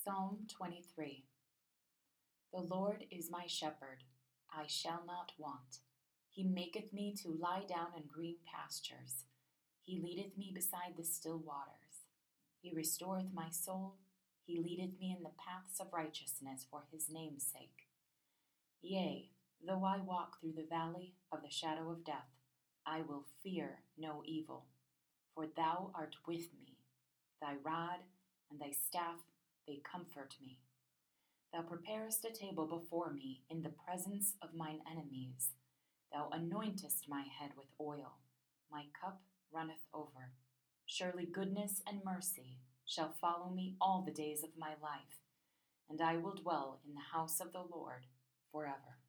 Psalm 23. The Lord is my shepherd, I shall not want. He maketh me to lie down in green pastures. He leadeth me beside the still waters. He restoreth my soul. He leadeth me in the paths of righteousness for his name's sake. Yea, though I walk through the valley of the shadow of death, I will fear no evil, for thou art with me. Thy rod and thy staff, they comfort me. Thou preparest a table before me in the presence of mine enemies. Thou anointest my head with oil. My cup runneth over. Surely goodness and mercy shall follow me all the days of my life, and I will dwell in the house of the Lord forever.